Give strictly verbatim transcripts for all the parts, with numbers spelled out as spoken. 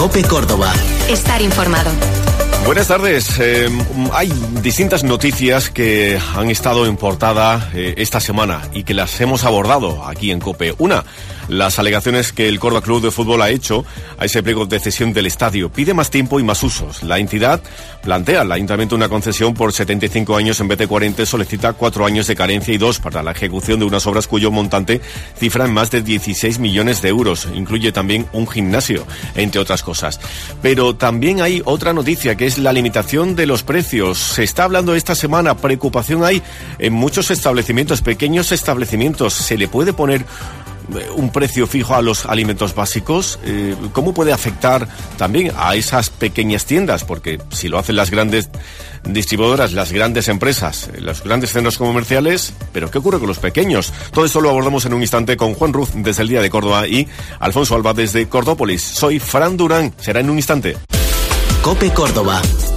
COPE Córdoba. Estar informado. Buenas tardes. Eh, hay distintas noticias que han estado en portada eh, esta semana y que las hemos abordado aquí en COPE. Una, las alegaciones que el Córdoba Club de Fútbol ha hecho a ese pliego de cesión del estadio. Pide más tiempo y más usos. La entidad plantea al Ayuntamiento una concesión por setenta y cinco años en vez de cuarenta, solicita cuatro años de carencia y dos para la ejecución de unas obras cuyo montante cifra en más de dieciséis millones de euros. Incluye también un gimnasio, entre otras cosas. Pero también hay otra noticia que es la limitación de los precios. Se está hablando esta semana, preocupación hay en muchos establecimientos, pequeños establecimientos. ¿Se le puede poner un precio fijo a los alimentos básicos? Eh, ¿Cómo puede afectar también a esas pequeñas tiendas? Porque si lo hacen las grandes distribuidoras, las grandes empresas, los grandes centros comerciales, ¿pero qué ocurre con los pequeños? Todo esto lo abordamos en un instante con Juan Ruz desde el Día de Córdoba y Alfonso Alba desde Cordópolis. Soy Fran Durán, será en un instante. COPE Córdoba.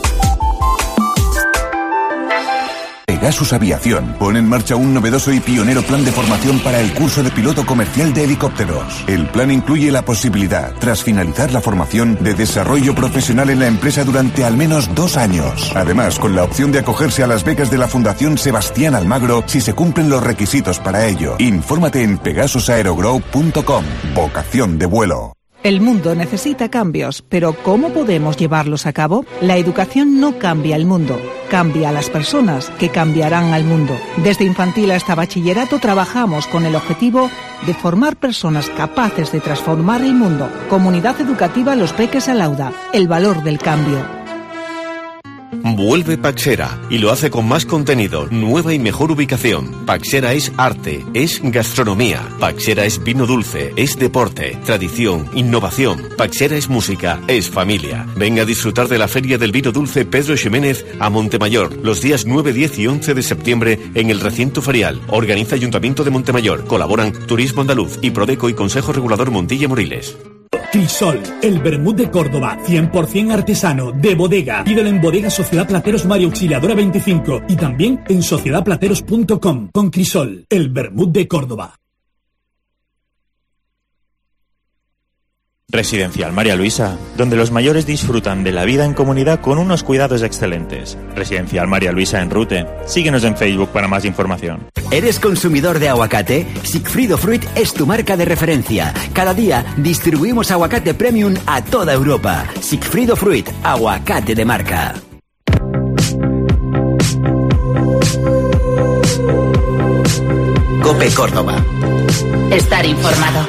Pegasus Aviación pone en marcha un novedoso y pionero plan de formación para el curso de piloto comercial de helicópteros. El plan incluye la posibilidad, tras finalizar la formación, de desarrollo profesional en la empresa durante al menos dos años. Además, con la opción de acogerse a las becas de la Fundación Sebastián Almagro si se cumplen los requisitos para ello. Infórmate en pegasus aerogroup punto com. Vocación de vuelo. El mundo necesita cambios, pero ¿cómo podemos llevarlos a cabo? La educación no cambia el mundo, cambia a las personas que cambiarán al mundo. Desde infantil hasta bachillerato trabajamos con el objetivo de formar personas capaces de transformar el mundo. Comunidad Educativa Los Peques Alauda, el valor del cambio. Vuelve Paxera y lo hace con más contenido, nueva y mejor ubicación. Paxera es arte, es gastronomía. Paxera es vino dulce, es deporte, tradición, innovación. Paxera es música, es familia. Venga a disfrutar de la Feria del Vino Dulce Pedro Ximénez a Montemayor los días nueve, diez y once de septiembre en el recinto ferial. Organiza Ayuntamiento de Montemayor. Colaboran Turismo Andaluz y Prodeco y Consejo Regulador Montilla Moriles. Crisol, el vermut de Córdoba, cien por ciento artesano, de bodega. Pídelo en Bodega Sociedad Plateros María Auxiliadora veinticinco y también en sociedad plateros punto com. Con Crisol, el vermut de Córdoba. Residencial María Luisa, donde los mayores disfrutan de la vida en comunidad con unos cuidados excelentes. Residencial María Luisa en Rute. Síguenos en Facebook para más información. ¿Eres consumidor de aguacate? Sigfrido Fruit es tu marca de referencia. Cada día distribuimos aguacate premium a toda Europa. Sigfrido Fruit, aguacate de marca. COPE Córdoba. Estar informado.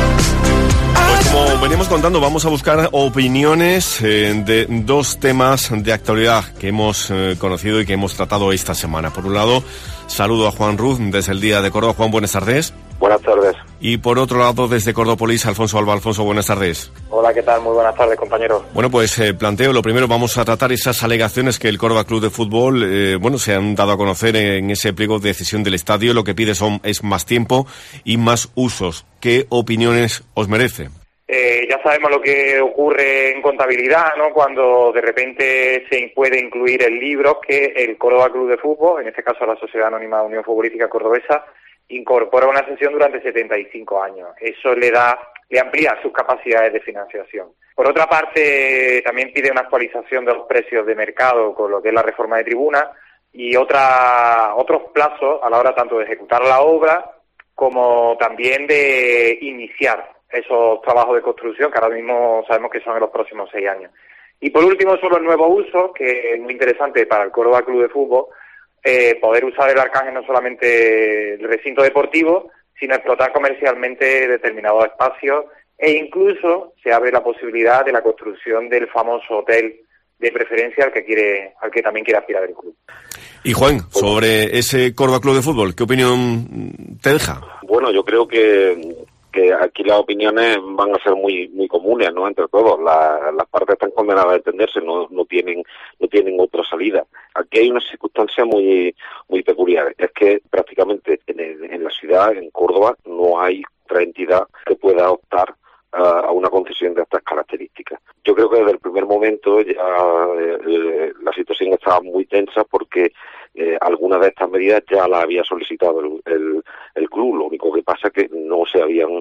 Como venimos contando, vamos a buscar opiniones eh, de dos temas de actualidad que hemos eh, conocido y que hemos tratado esta semana. Por un lado, saludo a Juan Ruz desde el Día de Córdoba. Juan, buenas tardes. Buenas tardes. Y por otro lado, desde Cordópolis, Alfonso Alba. Alfonso, buenas tardes. Hola, ¿qué tal? Muy buenas tardes, compañero. Bueno, pues eh, planteo, lo primero, vamos a tratar esas alegaciones que el Córdoba Club de Fútbol, eh, bueno, se han dado a conocer en ese pliego de cesión del estadio. Lo que pide son es más tiempo y más usos. ¿Qué opiniones os merece? Eh, ya sabemos lo que ocurre en contabilidad, ¿no? Cuando de repente se puede incluir en libros que el Córdoba Club de Fútbol, en este caso la Sociedad Anónima Unión Futbolística Cordobesa, incorpora una sesión durante setenta y cinco años. Eso le da, le amplía sus capacidades de financiación. Por otra parte, también pide una actualización de los precios de mercado con lo que es la reforma de tribuna y otra, otros plazos a la hora tanto de ejecutar la obra como también de iniciar esos trabajos de construcción que ahora mismo sabemos que son en los próximos seis años. Y por último, son los nuevos usos, que es muy interesante para el Córdoba Club de Fútbol, eh, poder usar el Arcángel no solamente el recinto deportivo, sino explotar comercialmente determinados espacios e incluso se abre la posibilidad de la construcción del famoso hotel de preferencia al que quiere, al que también quiere aspirar el club. Y Juan, sobre ese Córdoba Club de Fútbol, ¿qué opinión te deja? Bueno, yo creo que que aquí las opiniones van a ser muy muy comunes, ¿no? Entre todos, la, las partes están condenadas a entenderse, no no tienen no tienen otra salida. Aquí hay una circunstancia muy muy peculiar, es que prácticamente en, el, en la ciudad, en Córdoba, no hay otra entidad que pueda optar a una concesión de estas características. Yo creo que desde el primer momento ya eh, la situación estaba muy tensa porque eh, algunas de estas medidas ya las había solicitado el, el, el club. Lo único que pasa es que no se habían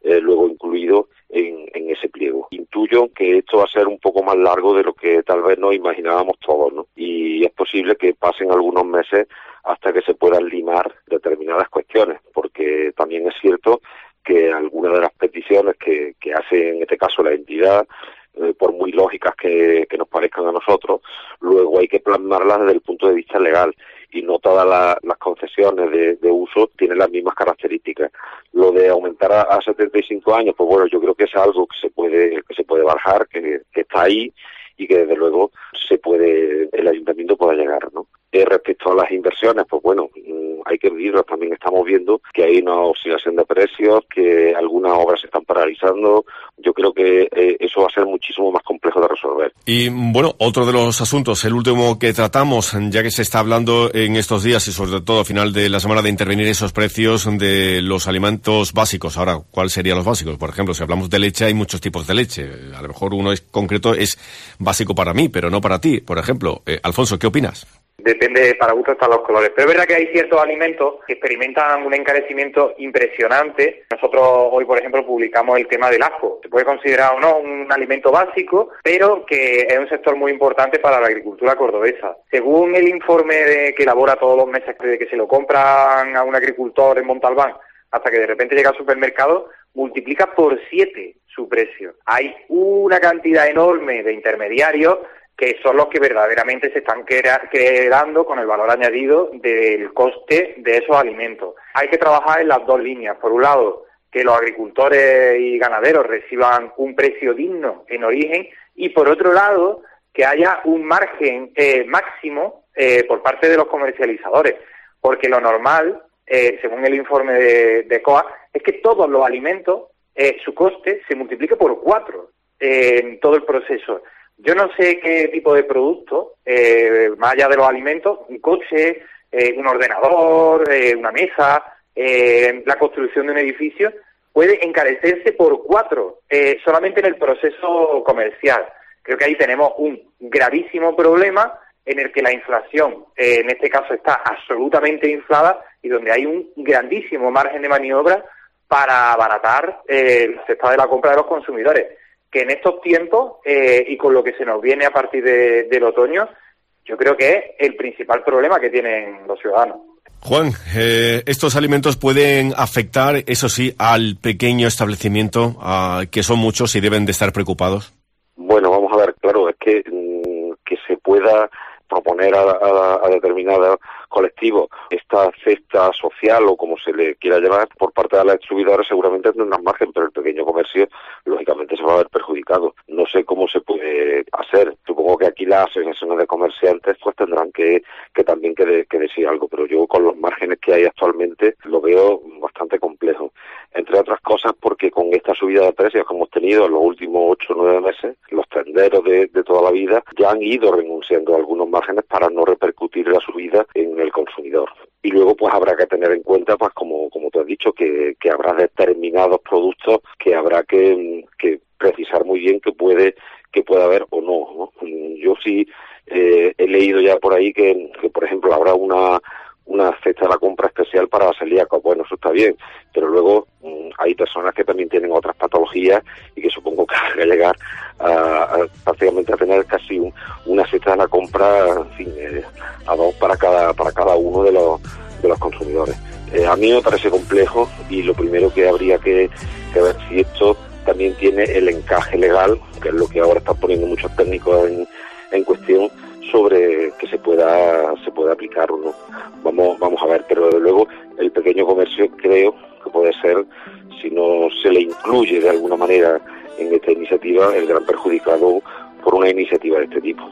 eh, luego incluido en, en ese pliego. Intuyo que esto va a ser un poco más largo de lo que tal vez nos imaginábamos todos, ¿no? Y es posible que pasen algunos meses hasta que se puedan limar determinadas cuestiones, porque también es cierto que algunas de las peticiones que, que hace en este caso la entidad, eh, por muy lógicas que, que nos parezcan a nosotros, luego hay que plasmarlas desde el punto de vista legal, y no todas la, las concesiones de, de uso tienen las mismas características. Lo de aumentar a, a setenta y cinco años, pues bueno, yo creo que es algo que se puede que se puede barajar, que, que está ahí y que desde luego se puede el ayuntamiento pueda llegar, ¿no? Eh, respecto a las inversiones, pues bueno, mmm, hay que medirlas. También estamos viendo que hay una oscilación de precios, que algunas obras se están paralizando. Yo creo que eh, eso va a ser muchísimo más complejo de resolver. Y bueno, otro de los asuntos, el último que tratamos, ya que se está hablando en estos días y sobre todo a final de la semana de intervenir esos precios de los alimentos básicos. Ahora, ¿cuáles serían los básicos? Por ejemplo, si hablamos de leche, hay muchos tipos de leche. A lo mejor uno es concreto es básico para mí, pero no para ti. Por ejemplo, eh, Alfonso, ¿qué opinas? Depende, para gusto están los colores. Pero es verdad que hay ciertos alimentos que experimentan un encarecimiento impresionante. Nosotros hoy, por ejemplo, publicamos el tema del ajo. Se puede considerar o no un alimento básico, pero que es un sector muy importante para la agricultura cordobesa. Según el informe de, que elabora todos los meses desde que se lo compran a un agricultor en Montalbán hasta que de repente llega al supermercado, multiplica por siete su precio. Hay una cantidad enorme de intermediarios que son los que verdaderamente se están quedando con el valor añadido del coste de esos alimentos. Hay que trabajar en las dos líneas. Por un lado, que los agricultores y ganaderos reciban un precio digno en origen, y por otro lado, que haya un margen eh, máximo eh, por parte de los comercializadores, porque lo normal, eh, según el informe de, de C O A, es que todos los alimentos, eh, su coste se multiplique por cuatro eh, en todo el proceso. Yo no sé qué tipo de producto, eh, más allá de los alimentos, un coche, eh, un ordenador, eh, una mesa, eh, la construcción de un edificio, puede encarecerse por cuatro eh, solamente en el proceso comercial. Creo que ahí tenemos un gravísimo problema en el que la inflación, eh, en este caso, está absolutamente inflada y donde hay un grandísimo margen de maniobra para abaratar eh, el sector de la compra de los consumidores. Que en estos tiempos, eh, y con lo que se nos viene a partir de, del otoño, yo creo que es el principal problema que tienen los ciudadanos. Juan, eh, estos alimentos pueden afectar, eso sí, al pequeño establecimiento, uh, que son muchos y deben de estar preocupados. Bueno, vamos a ver, claro, es que mmm, que se pueda proponer a, a, a determinados colectivos esta cesta social o como se le quiera llamar por parte de las distribuidoras, seguramente tendrán margen, pero el pequeño comercio lógicamente se va a ver perjudicado. No sé cómo se puede hacer. Supongo que aquí las asociaciones de comerciantes pues tendrán que, que también que, de, que decir algo, pero yo con los márgenes que hay actualmente lo veo bastante complejo. Entre otras cosas porque con esta subida de precios que hemos tenido en los últimos ocho o nueve meses, los tenderos de, de toda la vida ya han ido renunciando a algunos márgenes para no repercutir la subida en el consumidor. Y luego pues habrá que tener en cuenta, pues como como tú has dicho, que, que habrá determinados productos que habrá que, que precisar muy bien que puede que puede haber o no, ¿no? Yo sí eh, he leído ya por ahí que, que por ejemplo habrá una una cesta de la compra especial para celíacos. Bueno, eso está bien, pero luego mmm, hay personas que también tienen otras patologías y que supongo que van a llegar a, a prácticamente a tener casi un, una cesta de la compra, en fin, eh, a dos para cada para cada uno de los de los consumidores. Eh, a mí me parece complejo y lo primero que habría que, que ver si esto también tiene el encaje legal, que es lo que ahora están poniendo muchos técnicos en, en cuestión, sobre que se pueda se pueda aplicar o no. Vamos vamos a ver, pero desde luego el pequeño comercio creo que puede ser, si no se le incluye de alguna manera en esta iniciativa, el gran perjudicado por una iniciativa de este tipo.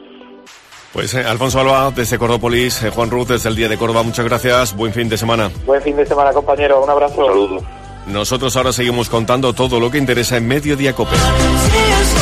Pues eh, Alfonso Alba desde Cordópolis, eh, Juan Ruz desde el Día de Córdoba, muchas gracias, buen fin de semana. Buen fin de semana, compañero, un abrazo. Un saludo. Nosotros ahora seguimos contando todo lo que interesa en Mediodía Cope.